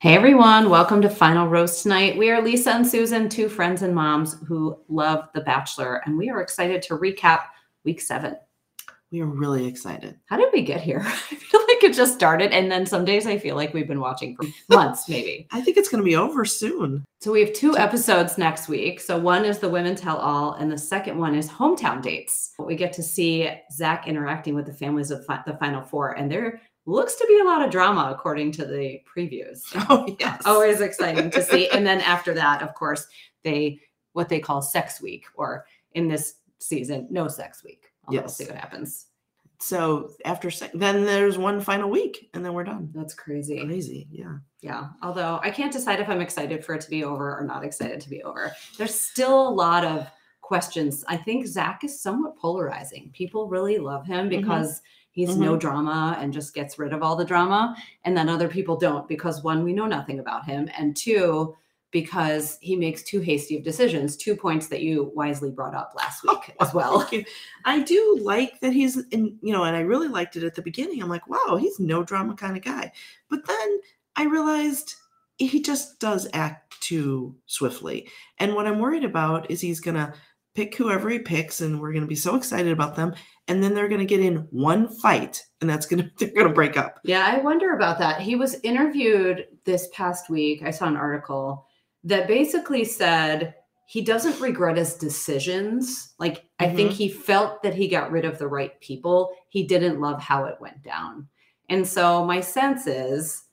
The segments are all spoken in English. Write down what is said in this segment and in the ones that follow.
Hey everyone, welcome to Final Roast tonight. We are Lisa and Susan, two friends and moms who love The Bachelor, and we are excited to recap week 7. We are really excited. How did we get here? I feel like it just started, and then some days I feel like we've been watching for months, maybe. I think it's going to be over soon. So we have 2 episodes next week. So one is the Women Tell All, and the second one is Hometown Dates. We get to see Zach interacting with the families of the Final 4, and there looks to be a lot of drama according to the previews. Oh, yes. Always exciting to see. And then after that, of course, what they call sex week, or in this season, no sex week. We'll see what happens. So after then there's one final week and then we're done. That's crazy. Crazy. Yeah. Yeah. Although I can't decide if I'm excited for it to be over or not excited to be over. There's still a lot of questions. I think Zach is somewhat polarizing. People really love him because he's no drama and just gets rid of all the drama. And then other people don't because, one, we know nothing about him. And two, because he makes too hasty of decisions. 2 points that you wisely brought up last week as well. I do like that he's in, and I really liked it at the beginning. I'm like, wow, he's no drama kind of guy. But then I realized he just does act too swiftly. And what I'm worried about is he's going to pick whoever he picks and we're going to be so excited about them. And then they're going to get in one fight and they're going to break up. Yeah, I wonder about that. He was interviewed this past week. I saw an article that basically said he doesn't regret his decisions. Like, I think he felt that he got rid of the right people. He didn't love how it went down. And so my sense is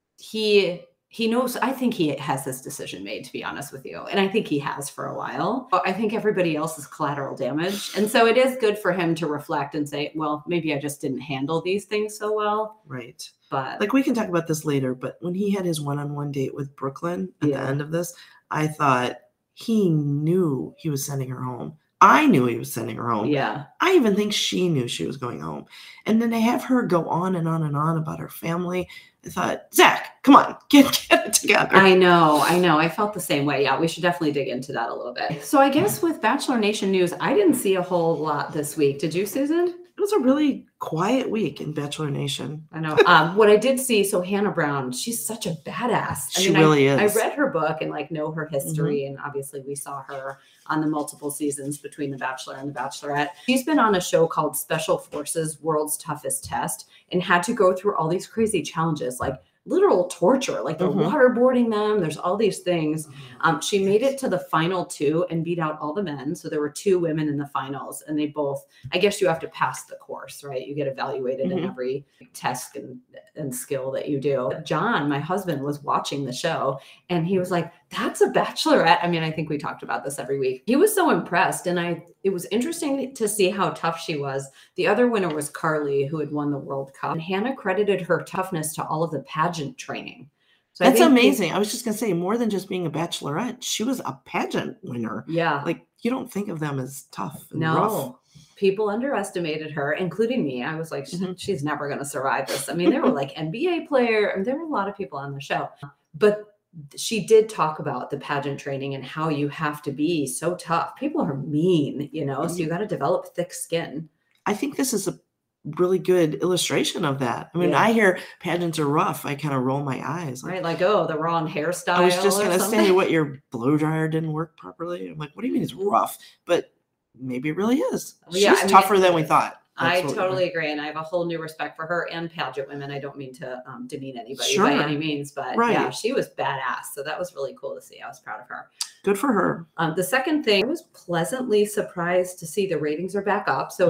he knows, I think he has this decision made, to be honest with you. And I think he has for a while. I think everybody else is collateral damage. And so it is good for him to reflect and say, well, maybe I just didn't handle these things so well. Right. But like, we can talk about this later, but when he had his one-on-one date with Brooklyn at the end of this, I thought he knew he was sending her home. I knew he was sending her home. Yeah. I even think she knew she was going home. And then they have her go on and on and on about her family. I thought, Zach, come on, get it together. I know. I felt the same way. Yeah, we should definitely dig into that a little bit. So I guess with Bachelor Nation news, I didn't see a whole lot this week. Did you, Susan? It was a really quiet week in Bachelor Nation. I know. What I did see, so Hannah Brown, she's such a badass. She really is. I read her book and know her history. And obviously we saw her on the multiple seasons between The Bachelor and The Bachelorette. She's been on a show called Special Forces World's Toughest Test and had to go through all these crazy challenges, like literal torture, like they're waterboarding them. There's all these things. She made it to the final 2 and beat out all the men. So there were 2 women in the finals and they both, I guess you have to pass the course, right? You get evaluated in every test and skill that you do. John, my husband, was watching the show and he was like, that's a Bachelorette. I mean, I think we talked about this every week. He was so impressed. And it was interesting to see how tough she was. The other winner was Carly, who had won the World Cup. And Hannah credited her toughness to all of the pageant training. So that's amazing. I was just going to say, more than just being a Bachelorette, she was a pageant winner. Yeah. Like, you don't think of them as tough and rough. People underestimated her, including me. I was like, she's never going to survive this. I mean, there were like NBA player. I mean, there were a lot of people on the show. But she did talk about the pageant training and how you have to be so tough. People are mean, so you got to develop thick skin. I think this is a really good illustration of that. I mean, I hear pageants are rough. I kind of roll my eyes. Like, oh, the wrong hairstyle. I was just going to say, what, your blow dryer didn't work properly? I'm like, what do you mean it's rough? But maybe it really is. She's tougher than we thought. I totally agree. And I have a whole new respect for her and pageant women. I don't mean to demean anybody by any means, but yeah, she was badass. So that was really cool to see. I was proud of her. Good for her. The second thing, I was pleasantly surprised to see the ratings are back up. So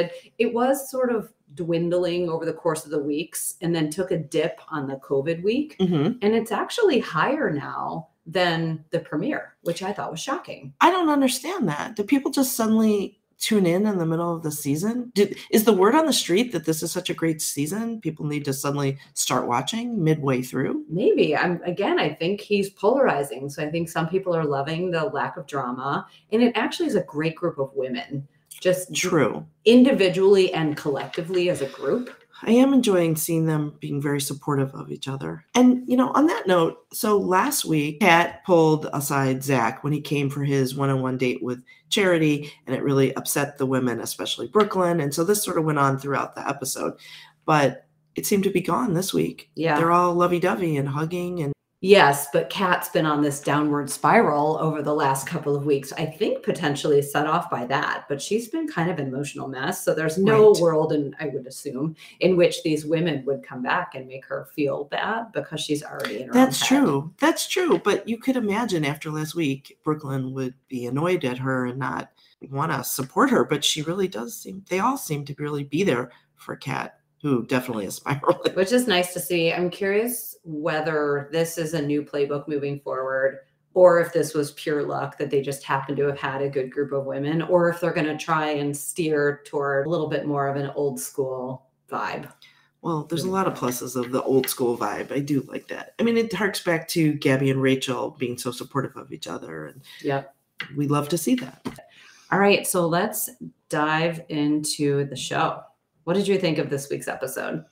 it was sort of dwindling over the course of the weeks and then took a dip on the COVID week. And it's actually higher now than the premiere, which I thought was shocking. I don't understand that. Do people just suddenly tune in the middle of the season? Is the word on the street that this is such a great season? People need to suddenly start watching midway through? Maybe. I think he's polarizing. So I think some people are loving the lack of drama. And it actually is a great group of women. Just true. Individually and collectively as a group. I am enjoying seeing them being very supportive of each other. And, on that note, so last week, Kat pulled aside Zach when he came for his one-on-one date with Charity, and it really upset the women, especially Brooklyn. And so this sort of went on throughout the episode. But it seemed to be gone this week. Yeah. They're all lovey-dovey and hugging. And Yes, but Kat's been on this downward spiral over the last couple of weeks. I think potentially set off by that, but she's been kind of an emotional mess. So there's no Right. world, and I would assume, in which these women would come back and make her feel bad because she's already in her That's own head. true. That's true. But you could imagine after last week, Brooklyn would be annoyed at her and not want to support her. But she really does they all seem to really be there for Kat, who definitely is spiraling. Which is nice to see. I'm curious whether this is a new playbook moving forward, or if this was pure luck that they just happen to have had a good group of women, or if they're going to try and steer toward a little bit more of an old school vibe. Well, there's a lot of pluses of the old school vibe. I do like that. I mean, it harks back to Gabby and Rachel being so supportive of each other. And Yep. we love to see that. All right. So let's dive into the show. What did you think of this week's episode?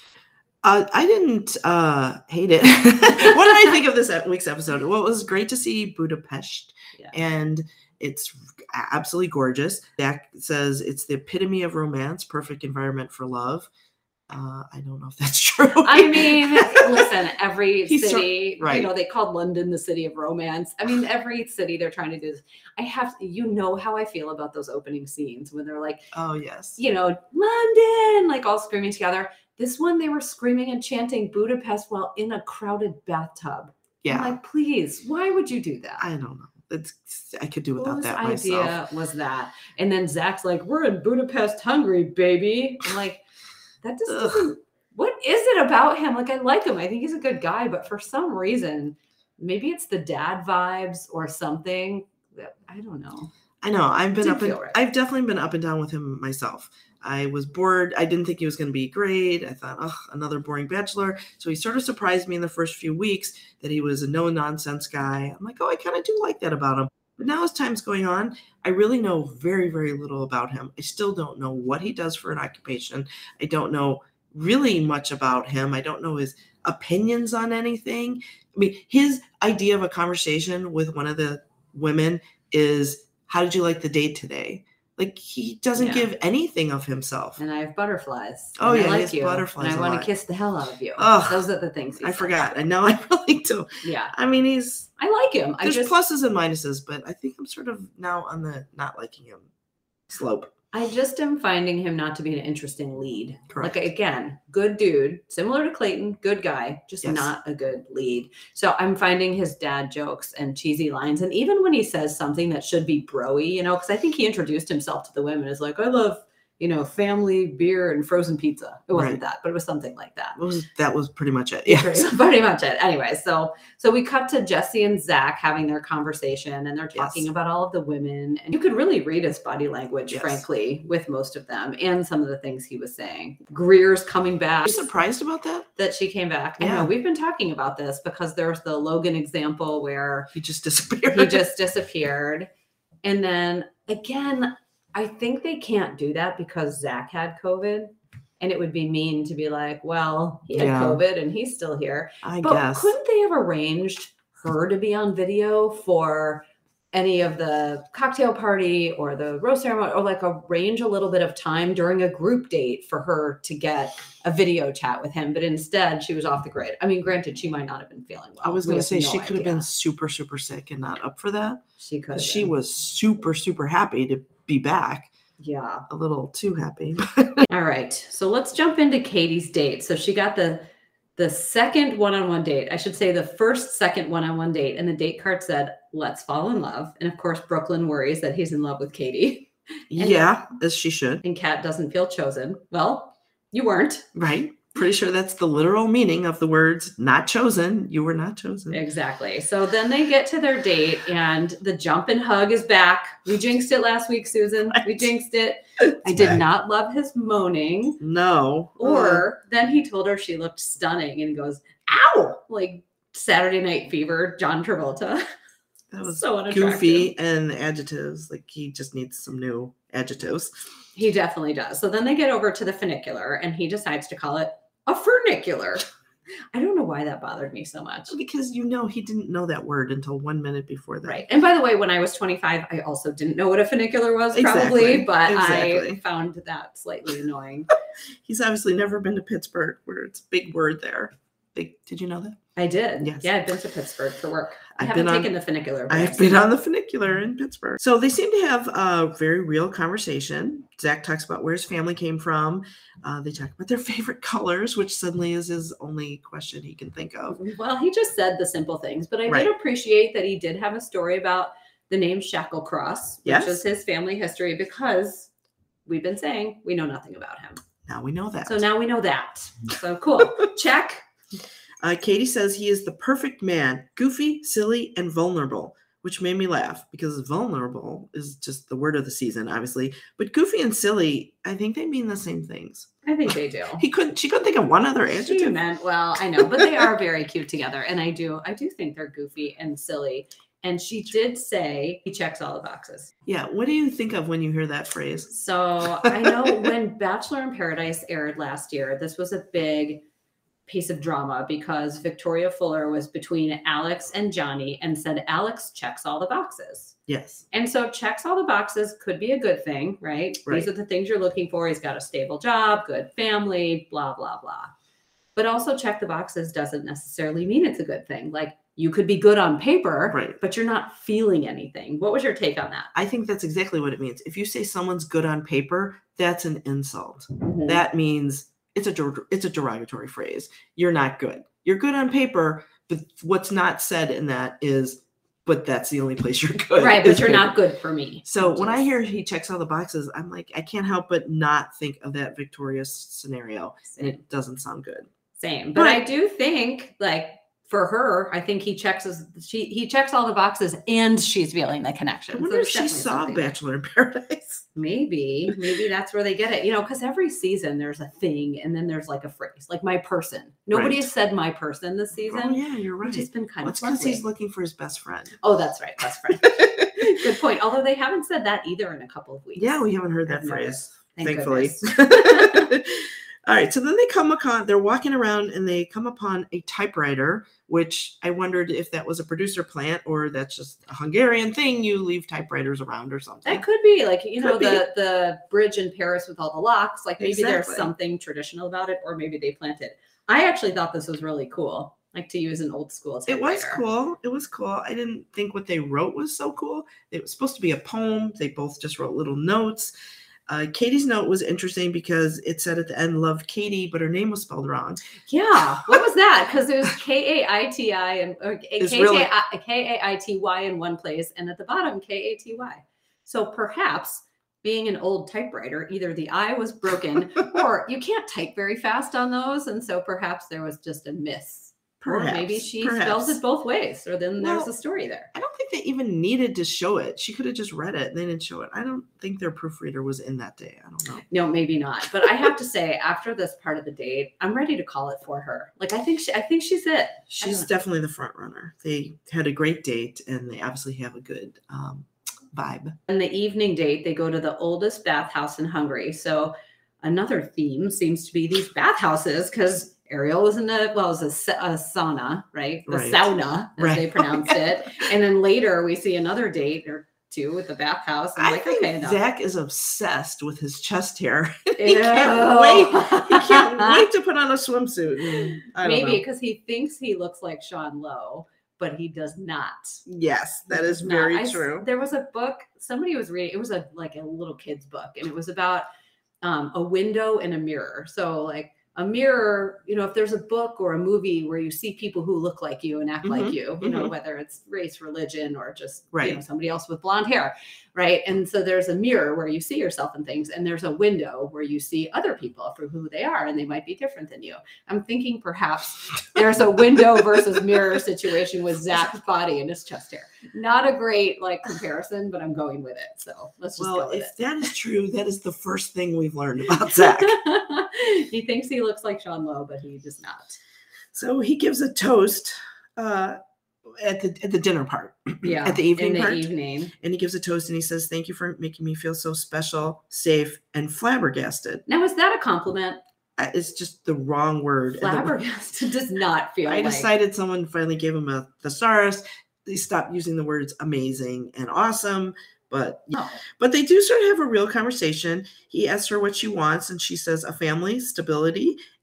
I didn't hate it. What did I think of this week's episode? Well, it was great to see Budapest, and it's absolutely gorgeous. Zach says it's the epitome of romance, perfect environment for love. I don't know if that's true. I mean, listen, every He's city, right. you know, they called London the city of romance. I mean, every city they're trying to do this. You know how I feel about those opening scenes when they're like, oh, yes. you know, London, like all screaming together. This one, they were screaming and chanting Budapest while in a crowded bathtub. Yeah. I'm like, please, why would you do that? I don't know. I could do without Whose that idea myself. was that? And then Zach's like, we're in Budapest, Hungary, baby. I'm like, that just doesn't, what is it about him? Like, I like him. I think he's a good guy, but for some reason, maybe it's the dad vibes or something. I don't know. I know. I've definitely been up and down with him myself. I was bored. I didn't think he was going to be great. I thought, another boring bachelor. So he sort of surprised me in the first few weeks that he was a no-nonsense guy. I'm like, I kind of do like that about him. But now as time's going on, I really know very, very little about him. I still don't know what he does for an occupation. I don't know really much about him. I don't know his opinions on anything. I mean, his idea of a conversation with one of the women is, how did you like the date today? Like, he doesn't give anything of himself. And I have butterflies. Oh, yeah, I like he has you. butterflies. And I want to kiss the hell out of you. Ugh, those are the things I forgot. I know I really do. Yeah. I mean, I like him. There's pluses and minuses, but I think I'm sort of now on the not liking him slope. I just am finding him not to be an interesting lead. Correct. Like, again, good dude, similar to Clayton, good guy, just not a good lead. So I'm finding his dad jokes and cheesy lines. And even when he says something that should be bro-y, you know, because I think he introduced himself to the women as like, I love, you know, family, beer, and frozen pizza. It wasn't that, but it was something like that. That was pretty much it. Yeah, pretty much it. Anyway, so we cut to Jesse and Zach having their conversation, and they're talking about all of the women. And you could really read his body language, frankly, with most of them and some of the things he was saying. Greer's coming back. Are you surprised about that? That she came back. Yeah. I know, we've been talking about this because there's the Logan example where he just disappeared. And then again, I think they can't do that because Zach had COVID, and it would be mean to be like, well, he had COVID and he's still here. I guess. Couldn't they have arranged her to be on video for any of the cocktail party or the rose ceremony, or like arrange a little bit of time during a group date for her to get a video chat with him? But instead she was off the grid. I mean, granted, she might not have been feeling well. I was going to say she could have been super, super sick and not up for that. She could. She was super, super happy to be back. Yeah. A little too happy. All right. So let's jump into Katie's date. So she got the second one-on-one date. I should say the second one-on-one date. And the date card said, let's fall in love. And of course, Brooklyn worries that he's in love with Katie. As she should. And Kat doesn't feel chosen. Well, you weren't. Right. Pretty sure that's the literal meaning of the words not chosen. You were not chosen. Exactly. So then they get to their date and the jump and hug is back. We jinxed it last week, Susan. We jinxed it. I did not love his moaning. No. Or then he told her she looked stunning and he goes, ow, like Saturday Night Fever, John Travolta. That was so unattractive. Goofy, and adjectives. Like, he just needs some new adjectives. He definitely does. So then they get over to the funicular and he decides to call it a funicular. I don't know why that bothered me so much. Because he didn't know that word until 1 minute before that. Right. And by the way, when I was 25, I also didn't know what a funicular was, probably, but I found that slightly annoying. He's obviously never been to Pittsburgh, where it's a big word there. Did you know that? I did. Yes. Yeah, I've been to Pittsburgh for work. I I've haven't been on- taken the funicular. but I've been on the funicular in Pittsburgh. So they seem to have a very real conversation. Zach talks about where his family came from. They talk about their favorite colors, which suddenly is his only question he can think of. Well, he just said the simple things, but I Right. did appreciate that he did have a story about the name Shacklecross, which Yes. is his family history, because we've been saying we know nothing about him. Now we know that. So now we know that. So cool. Check. Katie says he is the perfect man, goofy, silly, and vulnerable, which made me laugh because vulnerable is just the word of the season, obviously. But goofy and silly, I think they mean the same things. I think they do. She couldn't think of one other She adjective. meant, well, I know, but they are very cute together. And I do think they're goofy and silly. And she did say he checks all the boxes. Yeah. What do you think of when you hear that phrase? So I know when Bachelor in Paradise aired last year, this was a big piece of drama because Victoria Fuller was between Alex and Johnny and said Alex checks all the boxes. Yes. And so checks all the boxes could be a good thing, right? Right. These are the things you're looking for. He's got a stable job, good family, blah, blah, blah. But also check the boxes doesn't necessarily mean it's a good thing. Like you could be good on paper, Right. but you're not feeling anything. What was your take on that? I think that's exactly what it means. If you say someone's good on paper, that's an insult. Mhm. That means it's a derogatory phrase. You're not good. You're good on paper, but what's not said in that is, but that's the only place you're good. Right, but is you're paper. not good for me. So when I hear he checks all the boxes, I'm like, I can't help but not think of that Victoria's scenario, and it doesn't sound good. Same. But I do think, like, for her, I think he checks all the boxes and she's feeling the connection. I wonder if she saw Bachelor in Paradise. Maybe that's where they get it, because every season there's a thing and then there's like a phrase, like my person. Nobody has said my person this season. Oh yeah, you're right. Which has been kind It's of because lovely. he's looking for his best friend. Oh, that's right. Best friend. Good point. Although they haven't said that either in a couple of weeks. Yeah, we haven't heard that I've phrase, noticed. Thank thankfully. goodness. All right, so then they're walking around and they come upon a typewriter, which I wondered if that was a producer plant or that's just a Hungarian thing. You leave typewriters around or something. That could be like, Could be. the bridge in Paris with all the locks. Like maybe there's Exactly. something traditional about it, or maybe they planted. I actually thought this was really cool, like to use an old school It was typewriter. cool. It was cool. I didn't think what they wrote was so cool. It was supposed to be a poem. They both just wrote little notes. Katie's note was interesting because it said at the end, "Love Katie," but her name was spelled wrong. Yeah. What was that? Because it was Kaiti and It's really- Kaity in one place, and at the bottom Katy. So perhaps being an old typewriter, either the I was broken or you can't type very fast on those, and so perhaps there was just a miss. Or maybe she spells it both ways, or then there's a story there. I don't think they even needed to show it. She could have just read it and they didn't show it. I don't think their proofreader was in that day. I don't know. No, maybe not. But I have to say, after this part of the date, I'm ready to call it for her. Like I think she's it. She's definitely the front runner. They had a great date and they obviously have a good vibe. In the evening date, they go to the oldest bathhouse in Hungary. So another theme seems to be these bathhouses, because Ariel was in a sauna, right? The Right. sauna, as Right. they pronounced it. And then later we see another date or two with the bathhouse. I'm I like, think okay, enough. Zach is obsessed with his chest hair. He can't wait. He can't wait to put on a swimsuit. I don't Maybe know. because he thinks he looks like Sean Lowe, but he does not. Yes, that He is does very not. true. There was a book somebody was reading. It was like a little kid's book, and it was about a window and a mirror. So like a mirror, if there's a book or a movie where you see people who look like you and act like you, whether it's race, religion, or just Right. somebody else with blonde hair, right? And so there's a mirror where you see yourself in things, and there's a window where you see other people for who they are, and they might be different than you. I'm thinking perhaps there's a window versus mirror situation with Zach's body and his chest hair. Not a great comparison, but I'm going with it. So let's just go Well, with if that is true, that is the first thing we've learned about it. Zach. He thinks he looks like Sean Lowe, but he does not. So he gives a toast at the dinner part. Yeah. At the evening in part. the evening. And he gives a toast and he says, "Thank you for making me feel so special, safe, and flabbergasted." Now, is that a compliment? It's just the wrong word. And the- Flabbergasted does not feel I like. decided someone finally gave him a thesaurus. They stopped using the words amazing and awesome. But No. but they do sort of have a real conversation. He asks her what she wants, and she says a family, stability,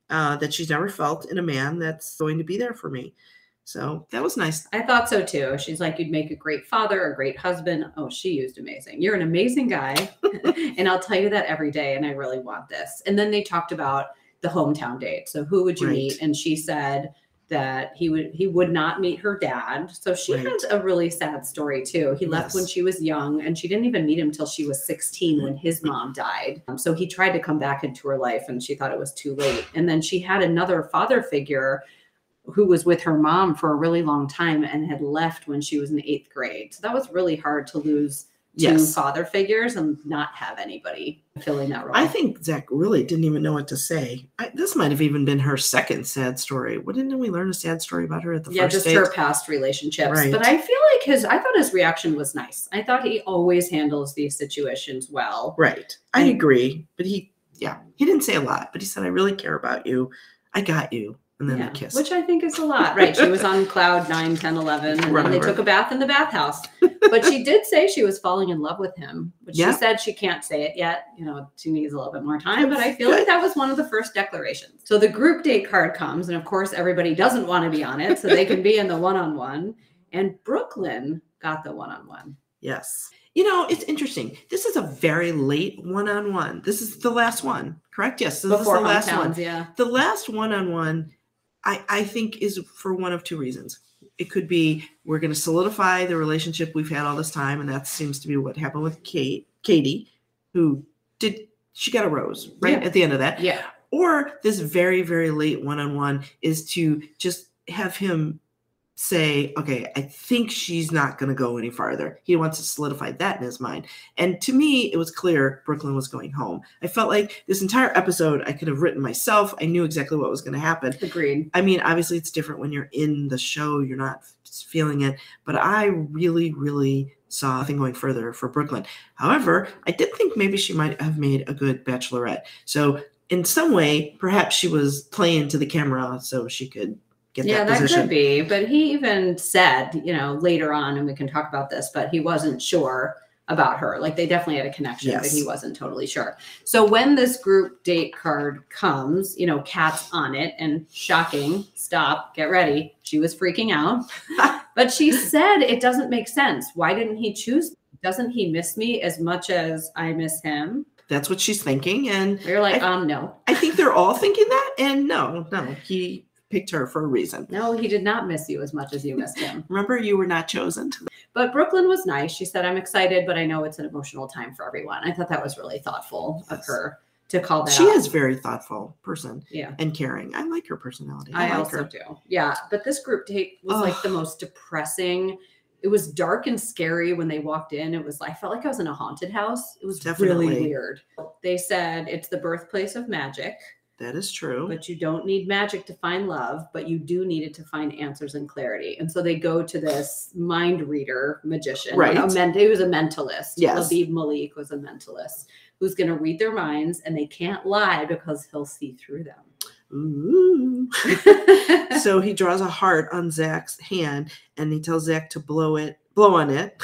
that she's never felt in a man that's going to be there for me. So that was nice. I thought so too. She's like, you'd make a great father, a great husband. Oh, she used amazing. You're an amazing guy. And I'll tell you that every day. And I really want this. And then they talked about the hometown date. So who would you meet? And she said that he would not meet her dad. So she has a really sad story too. He left when she was young, and she didn't even meet him till she was 16 when his mom died. So he tried to come back into her life, and she thought it was too late. And then she had another father figure who was with her mom for a really long time and had left when she was in 8th grade. So that was really hard to lose two father figures and not have anybody filling that role. I think Zach really didn't even know what to say. This might have even been her second sad story. Didn't we learn a sad story about her at the first date? Her past relationships. Right. But I feel like I thought his reaction was nice. I thought he always handles these situations well. Right. I agree. But he didn't say a lot, but he said, I really care about you. I got you. And then they kissed. Which I think is a lot. Right. She was on cloud 9, 10, 11. And then they took a bath in the bathhouse. But she did say she was falling in love with him. But she said she can't say it yet. She needs a little bit more time. But I feel like that was one of the first declarations. So the group date card comes. And of course, everybody doesn't want to be on it. So they can be in the one-on-one. And Brooklyn got the one-on-one. Yes. It's interesting. This is a very late one-on-one. This is the last one, correct? Yes. This is the last one. Yeah. The last one-on-one, I think, is for one of two reasons. It could be we're going to solidify the relationship we've had all this time, and that seems to be what happened with Katie, she got a rose right at the end of that. Yeah. Or this very, very late one-on-one is to just have him say, okay, I think she's not going to go any farther. He wants to solidify that in his mind. And to me, it was clear Brooklyn was going home. I felt like this entire episode I could have written myself. I knew exactly what was going to happen. Agreed. I mean, obviously it's different when you're in the show. You're not feeling it. But I really, really saw nothing going further for Brooklyn. However, I did think maybe she might have made a good bachelorette. So in some way, perhaps she was playing to the camera so she could get that position. That could be. But he even said, later on, and we can talk about this, but he wasn't sure about her. Like, they definitely had a connection, but he wasn't totally sure. So when this group date card comes, Kat's on it, and shocking, stop, get ready. She was freaking out. But she said it doesn't make sense. Why didn't he choose me? Doesn't he miss me as much as I miss him? That's what she's thinking. And you're like, no. I think they're all thinking that. And no, he picked her for a reason. No, he did not miss you as much as you missed him. Remember, you were not chosen. But Brooklyn was nice. She said, I'm excited, but I know it's an emotional time for everyone. I thought that was really thoughtful of her to call that She out. is a very thoughtful person and caring. I like her personality. I also do. Yeah. But this group date was like the most depressing. It was dark and scary when they walked in. It was I felt like I was in a haunted house. It was really weird. They said it's the birthplace of magic. That is true. But you don't need magic to find love, but you do need it to find answers and clarity. And so they go to this mind reader magician. Right. He was a mentalist. Yes. Labib Malik was a mentalist who's going to read their minds, and they can't lie because he'll see through them. Ooh. So he draws a heart on Zach's hand, and he tells Zach to blow on it.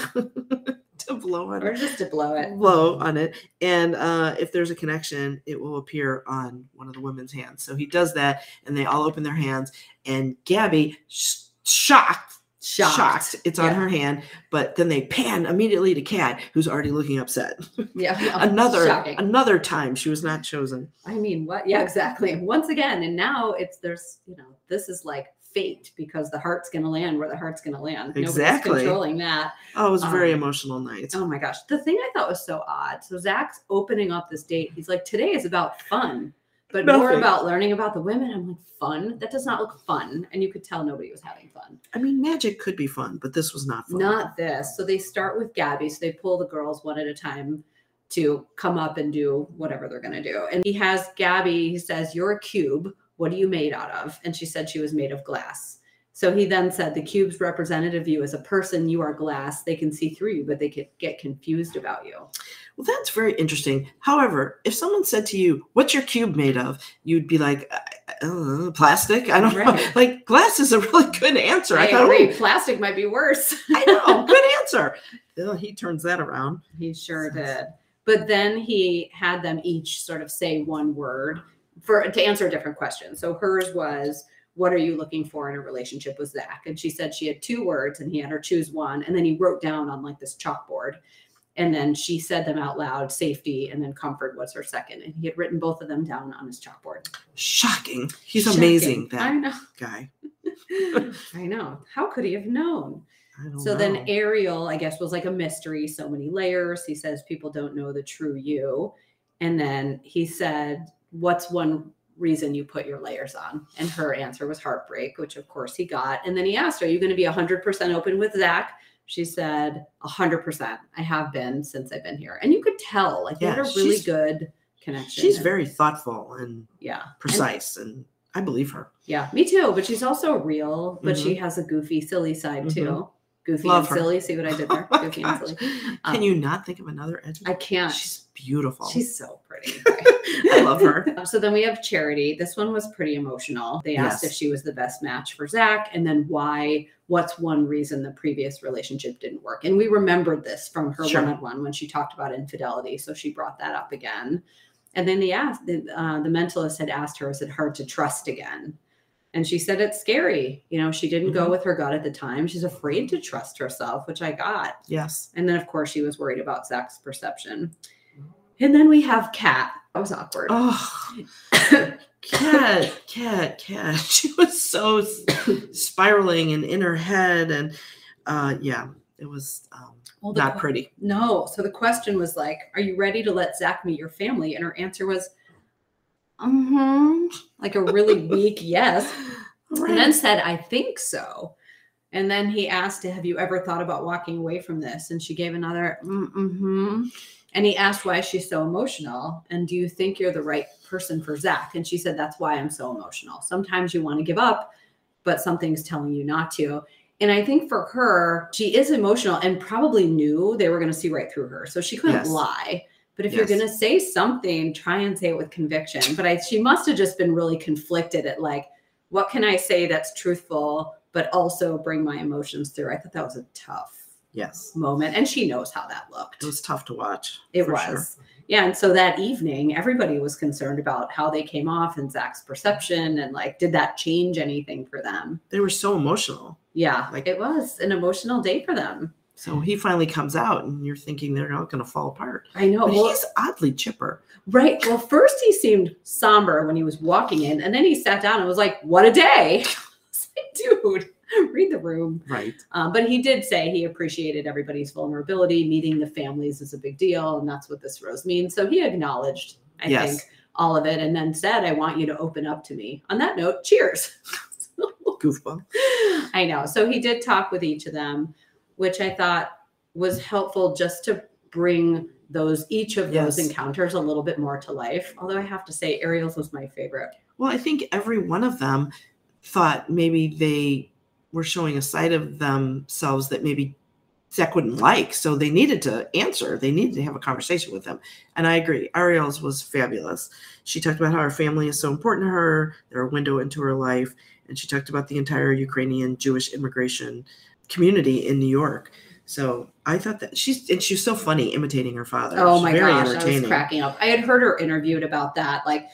Or just to blow it. Blow on it. And if there's a connection, it will appear on one of the women's hands. So he does that, and they all open their hands. And Gabby, shocked. It's on her hand. But then they pan immediately to Kat, who's already looking upset. Yeah. Another time she was not chosen. I mean, what? Yeah, exactly. Once again. And now this is like fate, because the heart's going to land where the heart's going to land. Exactly. Nobody's controlling that. Oh, it was a very emotional night. Oh my gosh. The thing I thought was so odd. So Zach's opening up this date. He's like, today is about fun, but more about learning about the women. I'm like, fun? That does not look fun. And you could tell nobody was having fun. I mean, magic could be fun, but this was not fun. Not this. So they start with Gabby. So they pull the girls one at a time to come up and do whatever they're going to do. And he has Gabby, he says, you're a cube. What are you made out of? And she said she was made of glass. So he then said, the cube's representative of you as a person, you are glass. They can see through you, but they could get confused about you. Well, that's very interesting. However, if someone said to you, what's your cube made of? You'd be like, plastic? I don't know. Like, glass is a really good answer. I agree. Plastic might be worse. I know. Good answer. He turns that around. He sure did. But then he had them each sort of say one word to answer a different question. So hers was, what are you looking for in a relationship with Zach? And she said she had 2 words and he had her choose one. And then he wrote down on like this chalkboard. And then she said them out loud, safety, and then comfort was her second. And he had written both of them down on his chalkboard. Shocking. He's amazing, that I know. guy. I know. How could he have known? I don't So know. then Ariel, I guess, was like a mystery. So many layers. He says people don't know the true you. And then he said, what's one reason you put your layers on? And her answer was heartbreak, which of course he got. And then he asked, are you going to be 100% open with Zach? She said, 100%. I have been since I've been here. And you could tell, like, they had a really good connection. She's very thoughtful and yeah, precise, and I believe her. Yeah, me too. But she's also real, but she has a goofy, silly side too. Goofy Love and her. silly. See what I did there? Oh my Goofy and gosh. silly. Can you not think of another adjective? I can't. She's beautiful. She's so pretty. I love her. So then we have Charity. This one was pretty emotional. They asked if she was the best match for Zach, and then what's one reason the previous relationship didn't work. And we remembered this from her one-on-one when she talked about infidelity. So she brought that up again. And then they asked, the mentalist had asked her, is it hard to trust again? And she said, it's scary. You know, she didn't go with her gut at the time. She's afraid to trust herself, which I got. Yes. And then, of course, she was worried about Zach's perception. And then we have Kat. That was awkward. Oh, Kat. She was so spiraling and in her head. And yeah, it was not pretty. No. So the question was like, are you ready to let Zach meet your family? And her answer was, like a really weak yes. Right. And then said, I think so. And then he asked, have you ever thought about walking away from this? And she gave another, And he asked why she's so emotional. And do you think you're the right person for Zach? And she said, that's why I'm so emotional. Sometimes you want to give up, but something's telling you not to. And I think for her, she is emotional and probably knew they were going to see right through her. So she couldn't lie. But if you're going to say something, try and say it with conviction. But she must have just been really conflicted at like, what can I say that's truthful, but also bring my emotions through? I thought that was a tough moment. And she knows how that looked. It was tough to watch. It was. Sure. Yeah. And so that evening, everybody was concerned about how they came off and Zach's perception. And like, did that change anything for them? They were so emotional. Yeah. Like, it was an emotional day for them. So he finally comes out and you're thinking they're not going to fall apart. I know. But he's oddly chipper. Right. Well, first he seemed somber when he was walking in, and then he sat down and was like, what a day. I was like, dude, read the room. Right. But he did say he appreciated everybody's vulnerability. Meeting the families is a big deal. And that's what this rose means. So he acknowledged, I think, all of it, and then said, I want you to open up to me. On that note, cheers. Goofball. I know. So he did talk with each of them, which I thought was helpful just to bring each of those encounters a little bit more to life. Although I have to say, Ariel's was my favorite. Well, I think every one of them thought maybe they were showing a side of themselves that maybe Zach wouldn't like. So they needed to answer. They needed to have a conversation with him. And I agree. Ariel's was fabulous. She talked about how her family is so important to her. They're a window into her life. And she talked about the entire Ukrainian Jewish immigration community in New York. So I thought that she's so funny imitating her father. Oh my gosh, I was cracking up. I had heard her interviewed about that. Like,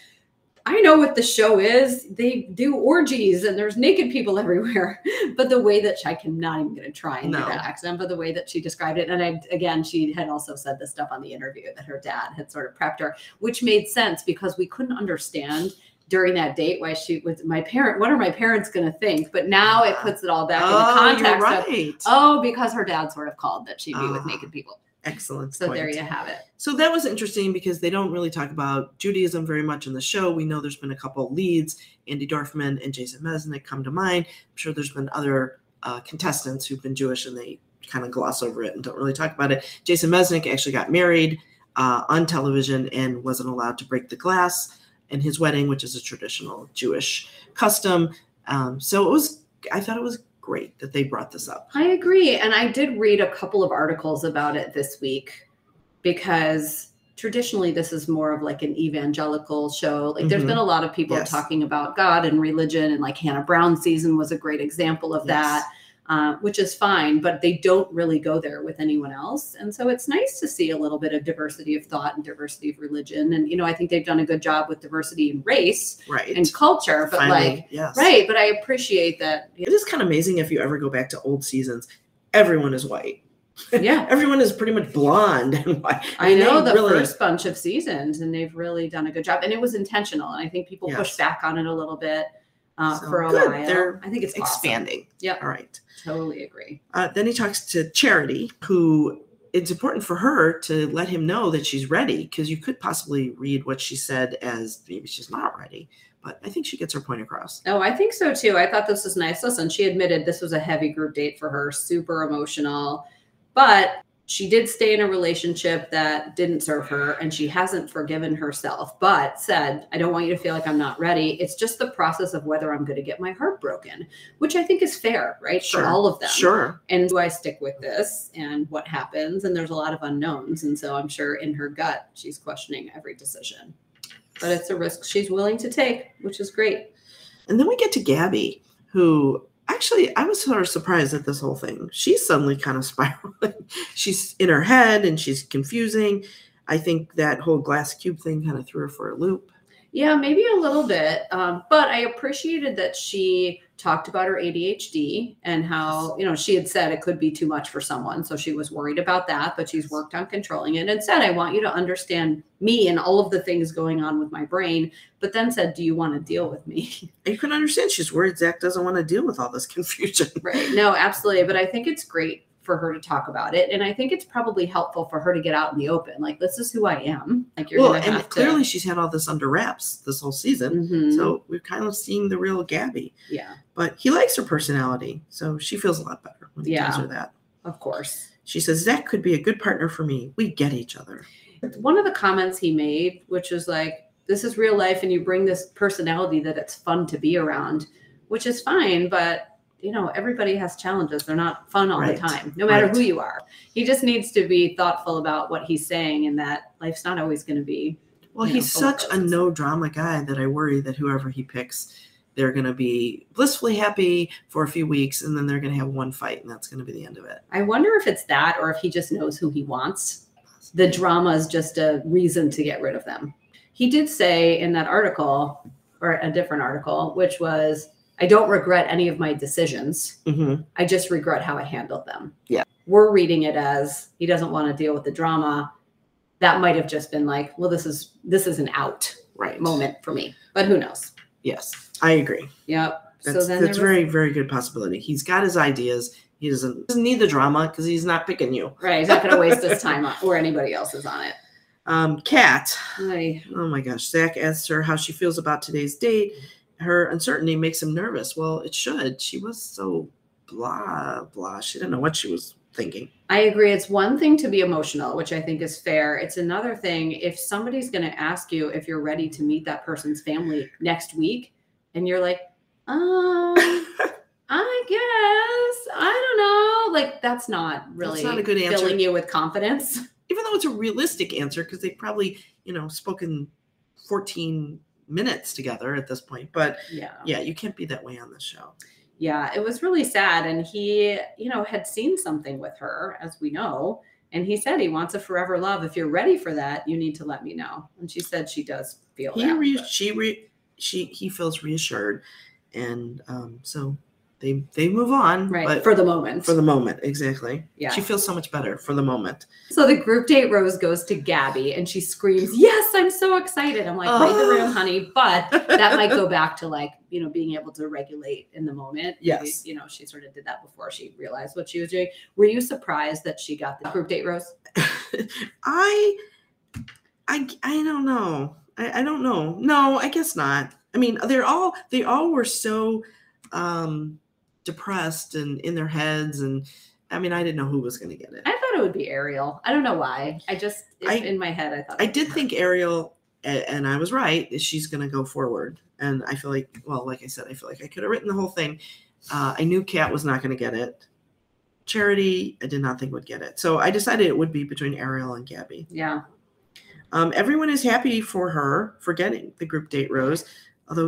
I know what the show is. They do orgies and there's naked people everywhere. But the way that I'm not even going to try and do that accent, but the way that she described it. And she had also said this stuff on the interview that her dad had sort of prepped her, which made sense because we couldn't understand during that date why she was what are my parents going to think? But now it puts it all back in the context of, because her dad sort of called that she'd be with naked people. Excellent. So there you have it. So that was interesting because they don't really talk about Judaism very much in the show. We know there's been a couple of leads, Andy Dorfman and Jason Mesnick come to mind. I'm sure there's been other contestants who've been Jewish and they kind of gloss over it and don't really talk about it. Jason Mesnick actually got married on television and wasn't allowed to break the glass in his wedding, which is a traditional Jewish custom. So I thought it was great that they brought this up. I agree. And I did read a couple of articles about it this week because traditionally this is more of like an evangelical show. Like there's been a lot of people talking about God and religion, and like Hannah Brown's season was a great example of that. which is fine, but they don't really go there with anyone else. And so it's nice to see a little bit of diversity of thought and diversity of religion. And, I think they've done a good job with diversity in race and culture, but finally, yes. Right. But I appreciate that. It is kind of amazing if you ever go back to old seasons, everyone is white. Yeah. Everyone is pretty much blonde and white. I know the first bunch of seasons, and they've really done a good job. And it was intentional. And I think people push back on it a little bit for a while. I think it's expanding. Awesome. Yeah. All right. Totally agree. Then he talks to Charity, who it's important for her to let him know that she's ready, because you could possibly read what she said as maybe she's not ready. But I think she gets her point across. Oh, I think so too. I thought this was nice. Listen, she admitted this was a heavy group date for her, super emotional. But she did stay in a relationship that didn't serve her, and she hasn't forgiven herself, but said, I don't want you to feel like I'm not ready. It's just the process of whether I'm going to get my heart broken, which I think is fair, right? Sure. For all of them. Sure. And do I stick with this and what happens? And there's a lot of unknowns. And so I'm sure in her gut, she's questioning every decision. But it's a risk she's willing to take, which is great. And then we get to Gabby, who... Actually, I was sort of surprised at this whole thing. She's suddenly kind of spiraling. She's in her head and she's confusing. I think that whole glass cube thing kind of threw her for a loop. Yeah, maybe a little bit. But I appreciated that she talked about her ADHD and how, she had said it could be too much for someone. So she was worried about that, but she's worked on controlling it and said, I want you to understand me and all of the things going on with my brain. But then said, do you want to deal with me? You can understand she's worried Zach doesn't want to deal with all this confusion. Right. No, absolutely. But I think it's great for her to talk about it. And I think it's probably helpful for her to get out in the open. Like, this is who I am. Like, you're going to have to. Clearly she's had all this under wraps this whole season. Mm-hmm. So we're kind of seeing the real Gabby. Yeah. But he likes her personality. So she feels a lot better when he tells her that. Of course. She says, Zach could be a good partner for me. We get each other. One of the comments he made, which was like, this is real life and you bring this personality that it's fun to be around, which is fine. But everybody has challenges. They're not fun all the time, no matter who you are. He just needs to be thoughtful about what he's saying, and that life's not always going to be. Well, he's such a no drama guy that I worry that whoever he picks, they're going to be blissfully happy for a few weeks, and then they're going to have one fight, and that's going to be the end of it. I wonder if it's that, or if he just knows who he wants. The drama is just a reason to get rid of them. He did say in that article, or a different article, which was, I don't regret any of my decisions. Mm-hmm. I just regret how I handled them. Yeah. We're reading it as he doesn't want to deal with the drama. That might have just been like, well, this is an out moment for me, but who knows? Yes, I agree. Yep. That's very, very good possibility. He's got his ideas. He doesn't need the drama because he's not picking you. Right. He's not going to waste his time or anybody else's on it. Kat. Hi. Oh my gosh. Zach asks her how she feels about today's date. Her uncertainty makes him nervous. Well, it should. She was so blah, blah. She didn't know what she was thinking. I agree. It's one thing to be emotional, which I think is fair. It's another thing if somebody's going to ask you if you're ready to meet that person's family next week, and you're like, I guess, I don't know. Like, that's not really a good answer. Filling you with confidence. Even though it's a realistic answer, because they've probably, spoken 14 minutes together at this point. But yeah, you can't be that way on this show. Yeah, it was really sad. And he, had seen something with her, as we know. And he said he wants a forever love. If you're ready for that, you need to let me know. And she said she does feel that. He feels reassured. And so they move on. Right, but for the moment. For the moment, exactly. Yeah. She feels so much better for the moment. So the group date rose goes to Gabby, and she screams, yes, I'm so excited. I'm like, read the room, honey. But that might go back to being able to regulate in the moment. Yes. Maybe, she sort of did that before she realized what she was doing. Were you surprised that she got the group date rose? I don't know. I don't know. No, I guess not. I mean, they all were so depressed and in their heads, and I mean, I didn't know who was going to get it. I thought it would be Ariel. I don't know why. In my head, I thought I did think Ariel, and I was right. She's going to go forward, and I feel like, well, like I said, I feel like I could have written the whole thing. I knew Kat was not going to get it. Charity, I did not think would get it, so I decided it would be between Ariel and Gabby. Yeah. Everyone is happy for her for getting the group date rose, although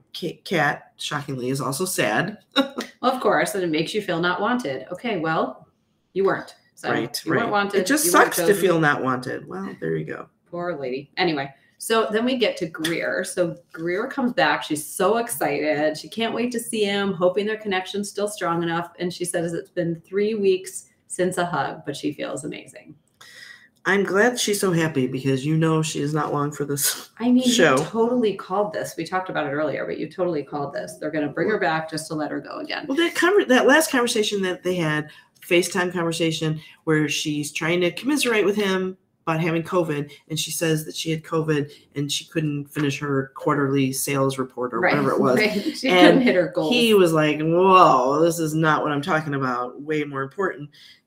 Kat, shockingly, is also sad. Of course, and it makes you feel not wanted. Okay, well, you weren't. So Right, you right. weren't wanted. It just you weren't sucks to chosen. feel not wanted. Well, there you go. Poor lady. Anyway, so then we get to Greer. So Greer comes back. She's so excited. She can't wait to see him, hoping their connection's still strong enough. And she says it's been 3 weeks since a hug, but she feels amazing. I'm glad she's so happy because she is not long for this I mean, show. you totally called this. We talked about it earlier, but you totally called this. They're going to bring her back just to let her go again. Well, that last conversation that they had, FaceTime conversation, where she's trying to commiserate with him about having COVID, and she says that she had COVID and she couldn't finish her quarterly sales report or whatever it was. Right. She And couldn't hit her goals. He was like, whoa, this is not what I'm talking about. Way more important.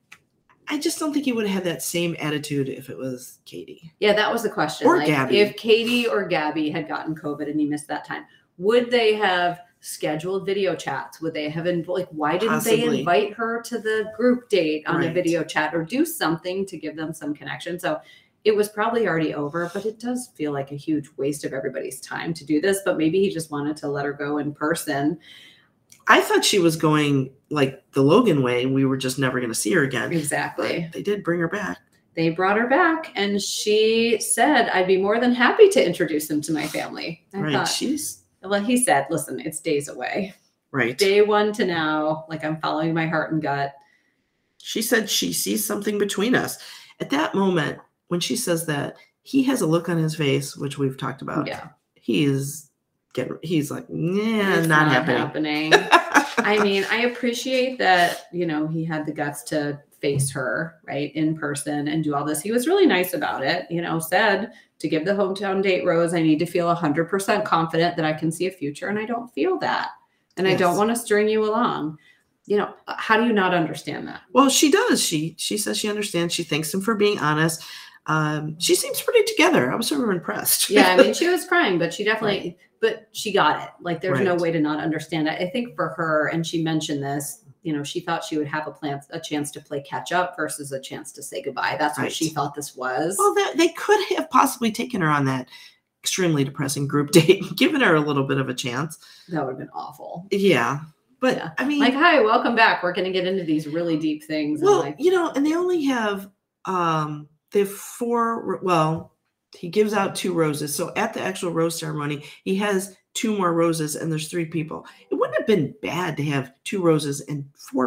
I just don't think he would have had that same attitude if it was Katie. Yeah, that was the question. Or Gabby. If Katie or Gabby had gotten COVID and you missed that time, would they have scheduled video chats? Would they have why didn't they Possibly. invite her to the group date on a Right. video chat or do something to give them some connection? So it was probably already over, but it does feel like a huge waste of everybody's time to do this. But maybe he just wanted to let her go in person. I thought she was going like the Logan way, and we were just never going to see her again. Exactly. But they did bring her back. They brought her back, and she said, I'd be more than happy to introduce him to my family. I Right. thought, well, he said, listen, it's days away. Right. Day one to now, I'm following my heart and gut. She said she sees something between us. At that moment, when she says that, he has a look on his face, which we've talked about. Yeah. He's like, yeah, It's not happening. I mean, I appreciate that, he had the guts to face her, right, in person and do all this. He was really nice about it, said to give the hometown date rose, I need to feel 100% confident that I can see a future, and I don't feel that. And I don't want to string you along. How do you not understand that? Well, she does. She says she understands. She thanks him for being honest. She seems pretty together. I was sort of impressed. Yeah, I mean, she was crying, but she definitely, but she got it. There's no Right. way to not understand it. I think for her, and she mentioned this, she thought she would have a chance to play catch up versus a chance to say goodbye. That's what Right. she thought this was. Well, they could have possibly taken her on that extremely depressing group date and given her a little bit of a chance. That would have been awful. Yeah. But Yeah. I mean, Hi, welcome back. We're going to get into these really deep things. well, and and they only have, they have 4, well, he gives out 2 roses. So at the actual rose ceremony, he has 2 more roses and there's 3 people. It wouldn't have been bad to have 2 roses and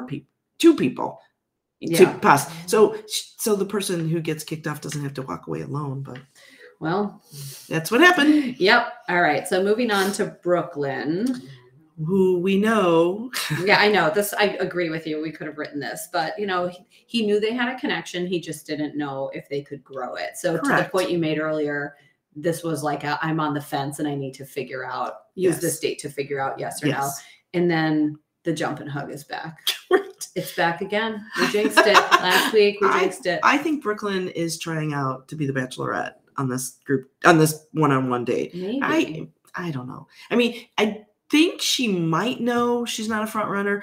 2 people. Yeah. To pass. So the person who gets kicked off doesn't have to walk away alone, but Well, that's what happened. yep. All right. So moving on to Brooklyn. Who we know. Yeah, I know this. I agree with you. We could have written this, but he knew they had a connection. He just didn't know if they could grow it. So to the Correct. point you made earlier, this was I'm on the fence and I need to use Yes. this date to figure out yes or no. Yes. And then the jump and hug is back. Right. It's back again. We jinxed it last week. We jinxed it. I think Brooklyn is trying out to be the Bachelorette on this one-on-one date. Maybe. I don't know. I mean, I think she might know she's not a front runner,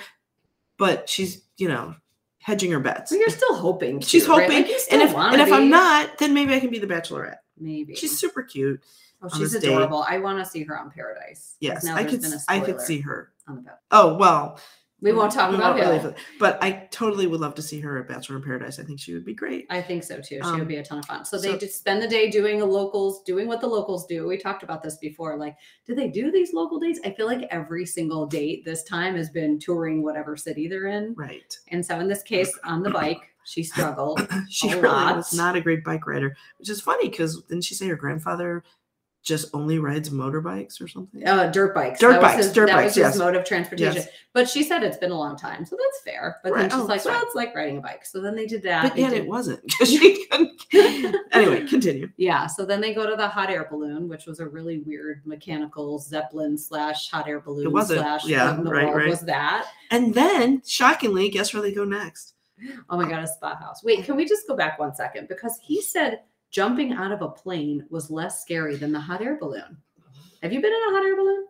but she's, hedging her bets. Well, you're still hoping. She's right? hoping. You still And if wanna I'm be. not, then maybe I can be the Bachelorette. Maybe She's super cute. Oh, on she's this date. adorable. I want to see her on Paradise. Yes, Now I there's could. been a I could spoiler see her. on the Bachelor. Oh well, We won't talk we about won't it. really- But I totally would love to see her at Bachelor in Paradise. I think she would be great. I think so too. She would be a ton of fun. So they so- just spend the day doing what the locals do. We talked about this before. Do they do these local dates? I feel like every single date this time has been touring whatever city they're in. Right. And so in this case, on the bike, she struggled. She a really lot. was not a great bike rider, which is funny because didn't she say her grandfather just only rides motorbikes or something? Dirt bikes. Dirt That was bikes, his- dirt that bikes, was his yes. mode of transportation. Yes. But she said it's been a long time, so that's fair. But then Right. she's Oh, like, it's well, fine. it's like riding a bike. So then they did that. But They yet did- it wasn't because she couldn't. Anyway, continue. Yeah. So then they go to the hot air balloon, which was a really weird mechanical Zeppelin / hot air balloon. It wasn't. / Yeah, what in the right, world right. was that? And then, shockingly, guess where they go next? Oh my God, a spa house. Wait, can we just go back 1 second? Because he said jumping out of a plane was less scary than the hot air balloon. Have you been in a hot air balloon?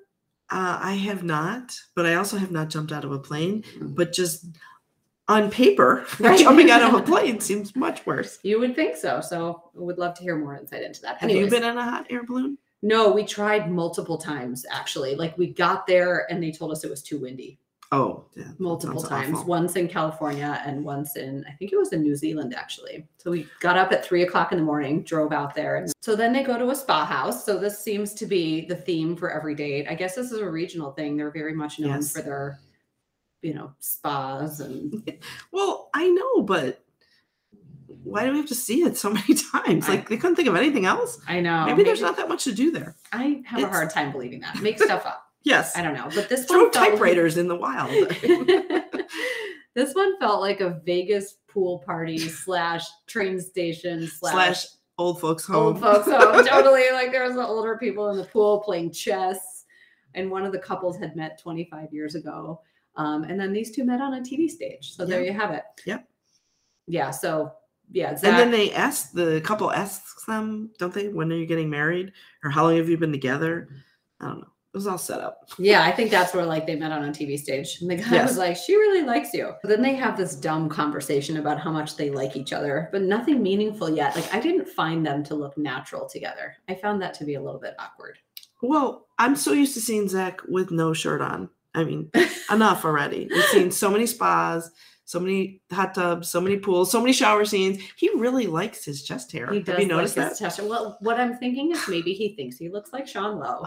I have not, but I also have not jumped out of a plane. But just on paper, Right. jumping out of a plane seems much worse. You would think so. So I would love to hear more insight into that. Have you been in a hot air balloon? No, we tried multiple times, actually. Like, we got there and they told us it was too windy. Oh, yeah. Multiple Sounds times. awful. Once in California and once in, I think it was in New Zealand, actually. So we got up at 3:00 in the morning, drove out there. And so then they go to a spa house. So this seems to be the theme for every date. I guess this is a regional thing. They're very much known Yes. for their, spas and Well, I know, but why do we have to see it so many times? Like, they couldn't think of anything else. I know. Maybe there's not that much to do there. I have a hard time believing that. Make stuff up. Yes. I don't know. But this Throw one felt typewriters in the wild. this one felt like a Vegas pool party / train station Slash old folks home. old folks home. Totally. Like, there was the older people in the pool playing chess. And one of the couples had met 25 years ago. And then these two met on a TV stage. So there you have it. Yep. Yeah. So yeah. And then the couple asks them, don't they, when are you getting married? Or how long have you been together? I don't know. It was all set up. Yeah, I think that's where they met on a TV stage. And the guy was like, she really likes you. But then they have this dumb conversation about how much they like each other, but nothing meaningful yet. Like, I didn't find them to look natural together. I found that to be a little bit awkward. Well, I'm so used to seeing Zach with no shirt on. I mean, enough already. We've seen so many spas, so many hot tubs, so many pools, so many shower scenes. He really likes his chest hair. He does. Have you noticed like that? his chest. Well, what I'm thinking is maybe he thinks he looks like Sean Lowe.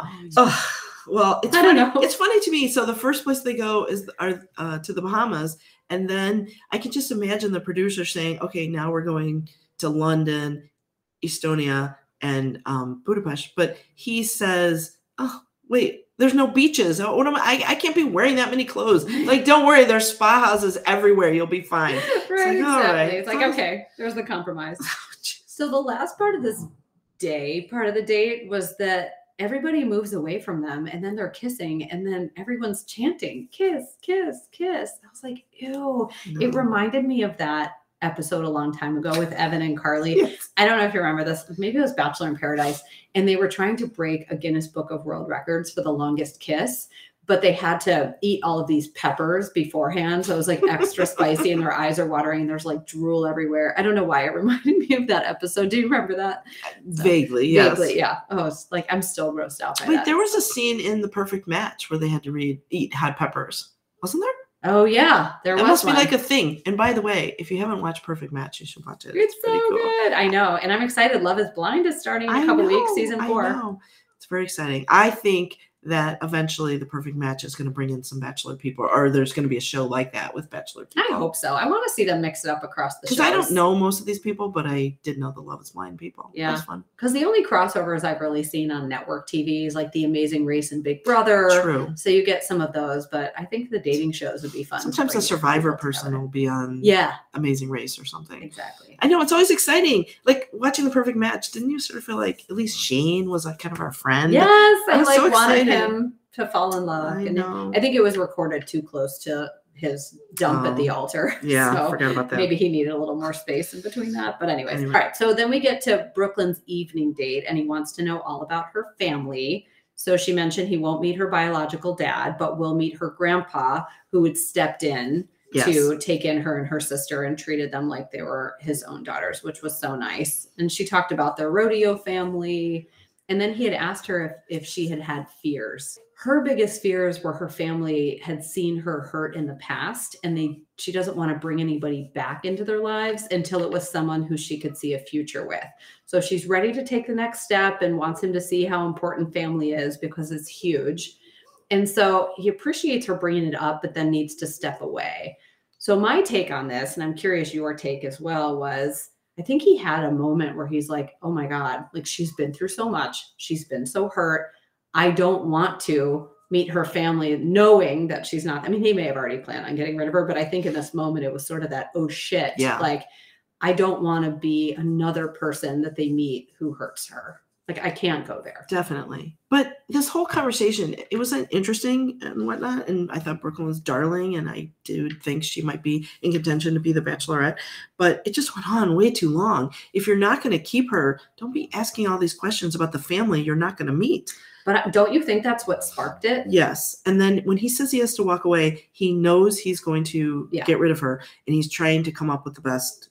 Well, it's I funny. don't know. It's funny to me. So the first place they go is to the Bahamas, and then I can just imagine the producer saying, "Okay, now we're going to London, Estonia, and Budapest." But he says, "Oh, wait, there's no beaches. Oh, what am I can't be wearing that many clothes. Like, don't worry, there's spa houses everywhere. You'll be fine." Right, It's like, exactly. all right. It's like, okay, there's the compromise. So the last part of this part of the date was that everybody moves away from them and then they're kissing and then everyone's chanting, kiss, kiss, kiss. I was like, ew. It reminded me of that episode a long time ago with Evan and Carly. Yes. I don't know if you remember this. Maybe it was Bachelor in Paradise. And they were trying to break a Guinness Book of World Records for the longest kiss, but they had to eat all of these peppers beforehand. So it was like extra spicy and their eyes are watering and there's like drool everywhere. I don't know why it reminded me of that episode. Do you remember that? Vaguely, yes. Vaguely, yeah. Oh, it's like I'm still grossed out by Wait, that. there was a scene in The Perfect Match where they had to eat hot peppers. Wasn't there? Oh, yeah. There That was must be one. like a thing. And by the way, if you haven't watched Perfect Match, you should watch it. It's so pretty cool. good. I know. And I'm excited. Love is Blind is starting in a couple weeks, season 4. I know. It's very exciting. I think that eventually The Perfect Match is going to bring in some Bachelor people, or there's going to be a show like that with Bachelor people. I hope so. I want to see them mix it up across the shows. Because I don't know most of these people, but I did know the Love is Blind people. Yeah. That's fun. Because the only crossovers I've really seen on network TV is like The Amazing Race and Big Brother. True. So you get some of those, but I think the dating shows would be fun. Sometimes a Survivor person will be on Amazing Race or something. Exactly. I know, it's always exciting. Like watching The Perfect Match, didn't you sort of feel like at least Shane was like kind of our friend? Yes, I was like so wanted excited. him to fall in love. I And know. I think it was recorded too close to his dump at the altar. Yeah, I So forgot about that. maybe he needed a little more space in between that. But anyways, Anyway. all right. So then we get to Brooklyn's evening date and he wants to know all about her family. So she mentioned he won't meet her biological dad, but will meet her grandpa who had stepped in to take in her and her sister and treated them like they were his own daughters, which was so nice. And she talked about their rodeo family. And then he had asked her if she had had fears. Her biggest fears were her family had seen her hurt in the past and she doesn't want to bring anybody back into their lives until it was someone who she could see a future with. So she's ready to take the next step and wants him to see how important family is because it's huge. And so he appreciates her bringing it up, but then needs to step away. So my take on this, and I'm curious your take as well, was I think he had a moment where he's like, oh my God, like she's been through so much. She's been so hurt. I don't want to meet her family knowing that she's not. I mean, he may have already planned on getting rid of her, but I think in this moment, it was sort of that, oh shit. Yeah. Like, I don't want to be another person that they meet who hurts her. Like, I can't go there. Definitely. But this whole conversation, it was interesting and whatnot. And I thought Brooklyn was darling. And I do think she might be in contention to be the Bachelorette. But it just went on way too long. If you're not going to keep her, don't be asking all these questions about the family you're not going to meet. But don't you think that's what sparked it? Yes. And then when he says he has to walk away, he knows he's going to get rid of her. And he's trying to come up with the best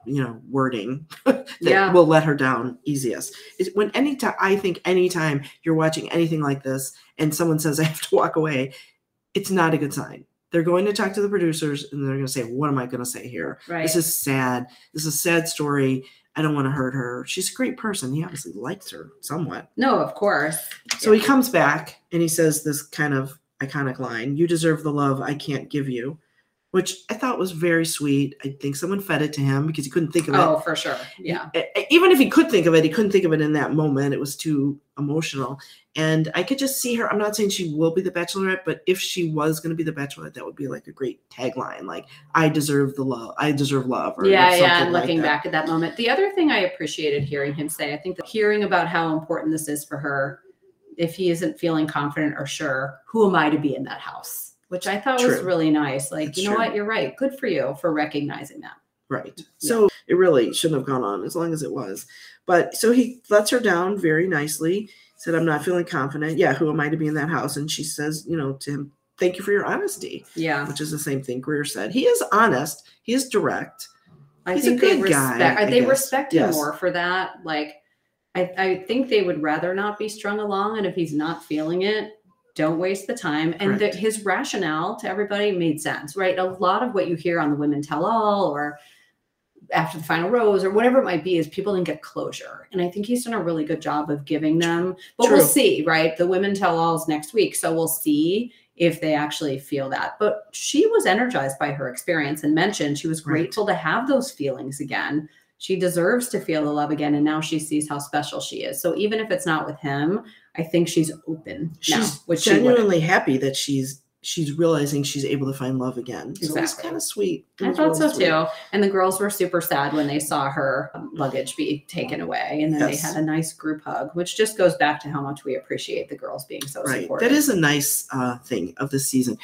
wording that will let her down easiest. Is when anytime you're watching anything like this and someone says I have to walk away, it's not a good sign. They're going to talk to the producers and they're going to say, what am I going to say here? Right. This is sad. This is a sad story. I don't want to hurt her. She's a great person. He obviously likes her somewhat. No, of course. So he comes back and he says this kind of iconic line, "You deserve the love I can't give you," which I thought was very sweet. I think someone fed it to him because he couldn't think of it. Oh, for sure. Yeah. Even if he could think of it, he couldn't think of it in that moment. It was too emotional. And I could just see her. I'm not saying she will be the Bachelorette, but if she was going to be the Bachelorette, that would be like a great tagline. Like, I deserve the love. I deserve love. Or yeah. And looking back at that moment. The other thing I appreciated hearing him say, I think that hearing about how important this is for her, if he isn't feeling confident or sure, who am I to be in that house? Which I thought was really nice. Like, That's you know true. what? You're right. Good for you for recognizing that. Right. So it really shouldn't have gone on as long as it was. But so he lets her down very nicely. Said, I'm not feeling confident. Yeah, who am I to be in that house? And she says, to him, thank you for your honesty. Yeah. Which is the same thing Greer said. He is honest. He is direct. I He's think a good guy. they respect him Yes. more for that. Like, I think they would rather not be strung along. And if he's not feeling it, don't waste the time. And Correct. his rationale to everybody made sense, right? A lot of what you hear on the Women Tell All or after the final rose or whatever it might be is people didn't get closure. And I think he's done a really good job of giving them, but True. we'll see, right? The Women Tell Alls next week. So we'll see if they actually feel that. But she was energized by her experience and mentioned she was grateful to have those feelings again. She deserves to feel the love again. And now she sees how special she is. So even if it's not with him, I think she's open now. She's genuinely happy that she's realizing she's able to find love again. So Exactly. it's kind of sweet. I thought so too. And the girls were super sad when they saw her luggage be taken away. And then they had a nice group hug, which just goes back to how much we appreciate the girls being so supportive. That is a nice thing of this season.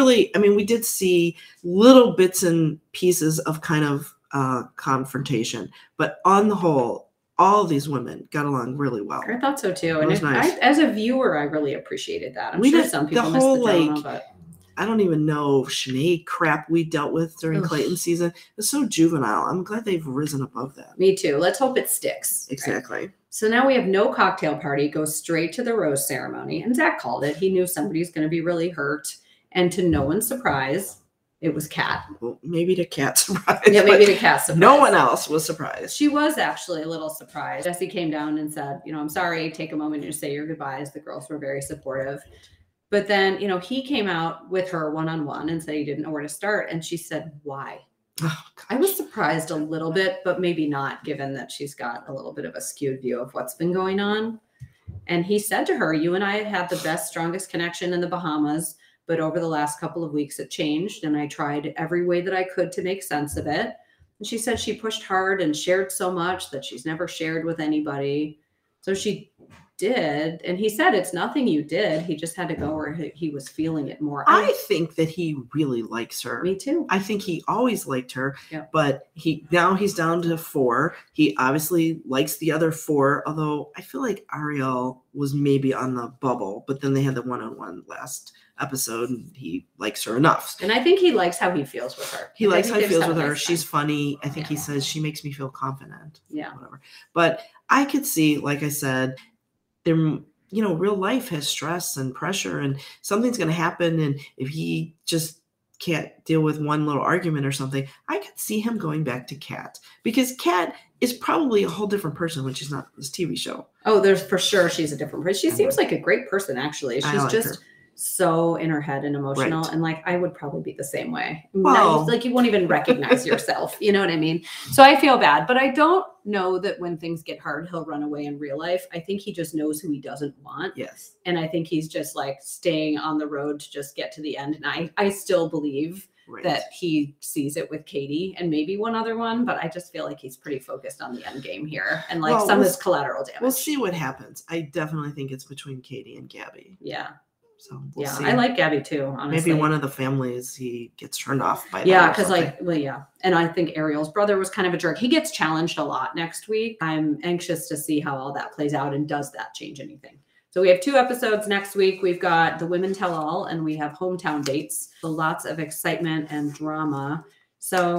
We did see little bits and pieces of kind of confrontation, but on the whole, all of these women got along really well. I thought so too. And nice. As a viewer, I really appreciated that. I'm sure some people missed the drama, but I don't even know Sinead crap we dealt with during Clayton's season. It's so juvenile. I'm glad they've risen above that. Me too. Let's hope it sticks. Exactly. Right? So now we have no cocktail party, goes straight to the rose ceremony. And Zach called it. He knew somebody's going to be really hurt. And to no one's surprise, it was Kat. Well, maybe to Kat's surprise. Yeah, maybe to Kat's surprise. No one else was surprised. She was actually a little surprised. Jesse came down and said, I'm sorry, take a moment to say your goodbyes. The girls were very supportive. But then, he came out with her one-on-one and said he didn't know where to start. And she said, why? Oh, I was surprised a little bit, but maybe not, given that she's got a little bit of a skewed view of what's been going on. And he said to her, you and I had the best, strongest connection in the Bahamas. But over the last couple of weeks, it changed. And I tried every way that I could to make sense of it. And she said she pushed hard and shared so much that she's never shared with anybody. So she did. And he said, it's nothing you did. He just had to go where he was feeling it more. I think that he really likes her. Me too. I think he always liked her, Yeah. but now he's down to 4. He obviously likes the other 4, although I feel like Ariel was maybe on the bubble, but then they had the one-on-one last episode and he likes her enough. And I think he likes how he feels with her. He likes how he feels with her. Nice She's time. funny. I think he says she makes me feel confident. Yeah. Whatever. But I could see, like I said, there, real life has stress and pressure and something's going to happen. And if he just can't deal with one little argument or something, I could see him going back to Kat, because Kat is probably a whole different person when she's not on this TV show. Oh, there's for sure she's a different person. She seems like a great person, actually. She's like just her. So in her head and emotional. Right. And I would probably be the same way. Well, you won't even recognize yourself. You know what I mean? So I feel bad, but I don't know that when things get hard, he'll run away in real life. I think he just knows who he doesn't want. Yes. And I think he's just staying on the road to just get to the end. And I still believe that he sees it with Katie and maybe one other one, but I just feel like he's pretty focused on the end game here. And some is collateral damage. We'll see what happens. I definitely think it's between Katie and Gabby. Yeah. So we'll see. I like Gabby too, honestly. Maybe one of the families he gets turned off by. Yeah, because and I think Ariel's brother was kind of a jerk. He gets challenged a lot next week. I'm anxious to see how all that plays out and does that change anything. So we have 2 episodes next week. We've got the Women Tell All and we have Hometown Dates. So lots of excitement and drama. So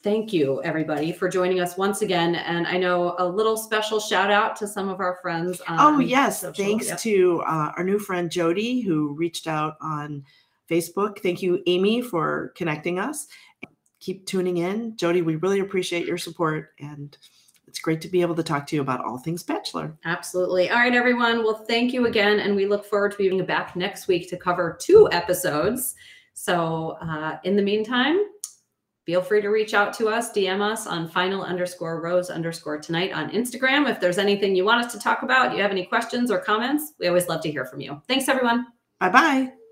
Thank you, everybody, for joining us once again. And I know a little special shout out to some of our friends. Oh, yes. social. Thanks Yep. to our new friend Jody, who reached out on Facebook. Thank you, Amy, for connecting us. Keep tuning in. Jody, we really appreciate your support. And it's great to be able to talk to you about all things Bachelor. Absolutely. All right, everyone. Well, thank you again. And we look forward to being back next week to cover 2 episodes. So in the meantime, feel free to reach out to us, DM us on final_rose_tonight on Instagram. If there's anything you want us to talk about, you have any questions or comments, we always love to hear from you. Thanks, everyone. Bye-bye.